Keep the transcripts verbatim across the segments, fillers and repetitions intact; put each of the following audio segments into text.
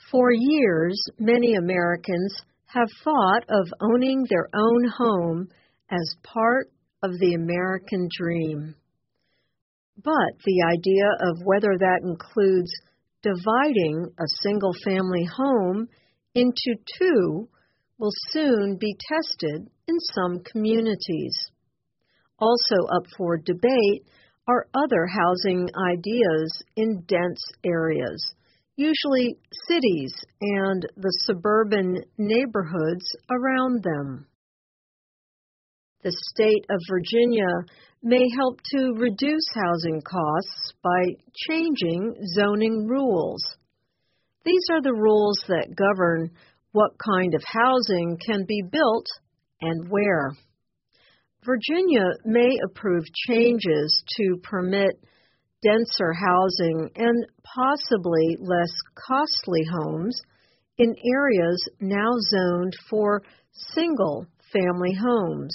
For years, many Americans have thought of owning their own home as part of the American dream. But the idea of whether that includes dividing a single-family home into two will soon be tested in some communities. Also up for debate are other housing ideas in dense areas, usually cities and the suburban neighborhoods around them. The state of Virginia may help to reduce housing costs by changing zoning rules. These are the rules that govern what kind of housing can be built and where. Virginia may approve changes to permit denser housing and possibly less costly homes in areas now zoned for single-family homes.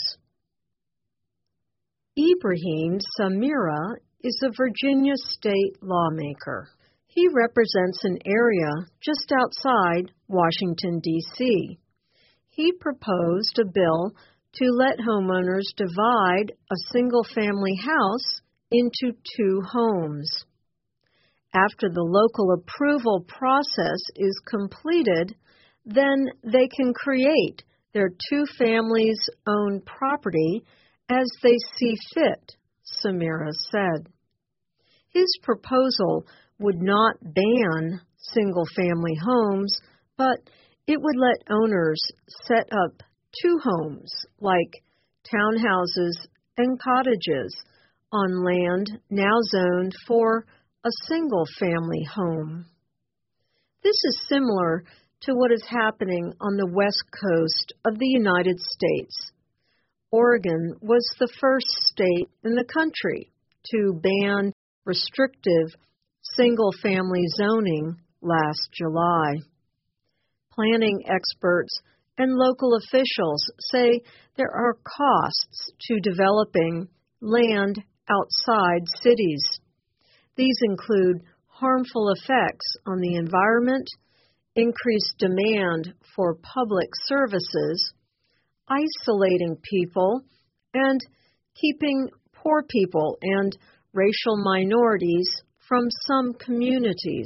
Ibrahim Samira is a Virginia state lawmaker. He represents an area just outside Washington, D C He proposed a bill to let homeowners divide a single-family house into two homes. After the local approval process is completed, then they can create their two families' own property as they see fit, Samira said. His proposal would not ban single-family homes, but it would let owners set up two homes, like townhouses and cottages, on land now zoned for a single-family home. This is similar to what is happening on the west coast of the United States. Oregon was the first state in the country to ban restrictive single-family zoning last July. Planning experts and local officials say there are costs to developing land outside cities. These include harmful effects on the environment, increased demand for public services, isolating people, and keeping poor people and racial minorities from some communities.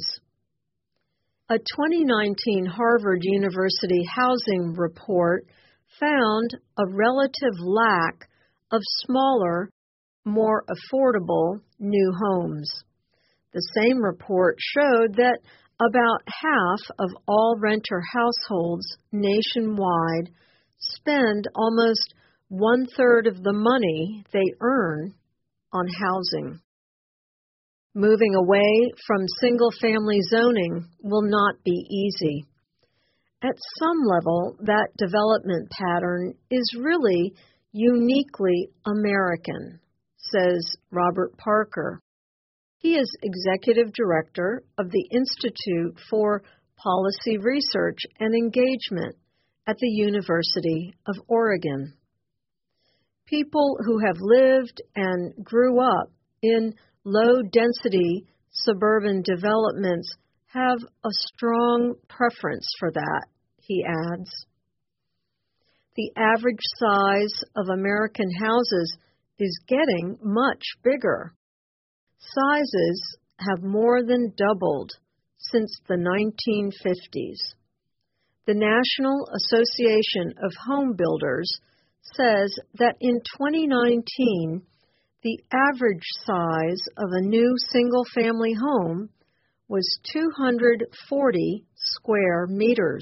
A twenty nineteen Harvard University housing report found a relative lack of smaller, more affordable new homes. The same report showed that about half of all renter households nationwide spend almost one-third of the money they earn on housing. Moving away from single-family zoning will not be easy. At some level, that development pattern is really uniquely American, says Robert Parker. He is executive director of the Institute for Policy Research and Engagement at the University of Oregon. People who have lived and grew up in low-density suburban developments have a strong preference for that, he adds. The average size of American houses is getting much bigger. Sizes have more than doubled since the nineteen fifties. The National Association of Home Builders says that in twenty nineteen, the average size of a new single-family home was two hundred forty square meters.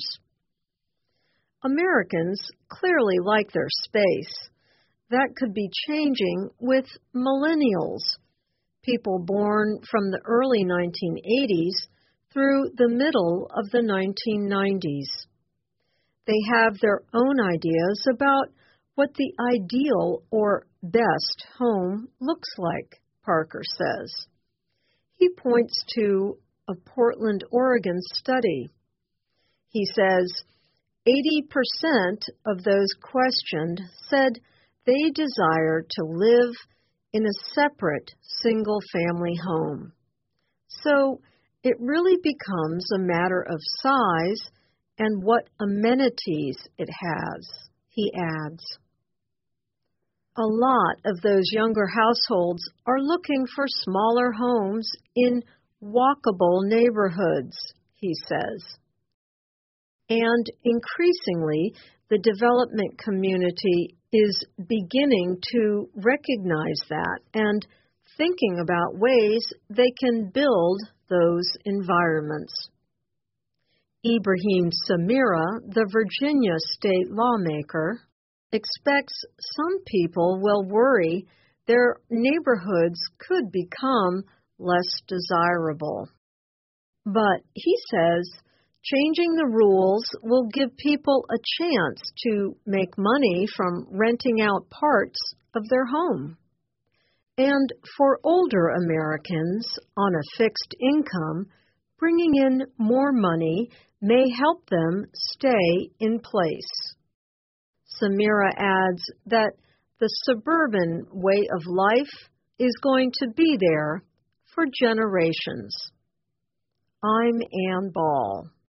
Americans clearly like their space. That could be changing with millennials, people born from the early nineteen eighties through the middle of the nineteen nineties. They have their own ideas about what the ideal or best home looks like, Parker says. He points to a Portland, Oregon study. He says eighty percent of those questioned said they desire to live in a separate single-family home. So it really becomes a matter of size and what amenities it has, he adds. A lot of those younger households are looking for smaller homes in walkable neighborhoods, he says. And increasingly, the development community is beginning to recognize that and thinking about ways they can build those environments. Ibrahim Samira, the Virginia state lawmaker, expects some people will worry their neighborhoods could become less desirable. But he says changing the rules will give people a chance to make money from renting out parts of their home. And for older Americans on a fixed income, bringing in more money may help them stay in place. Samira adds that the suburban way of life is going to be there for generations. I'm Ann Ball.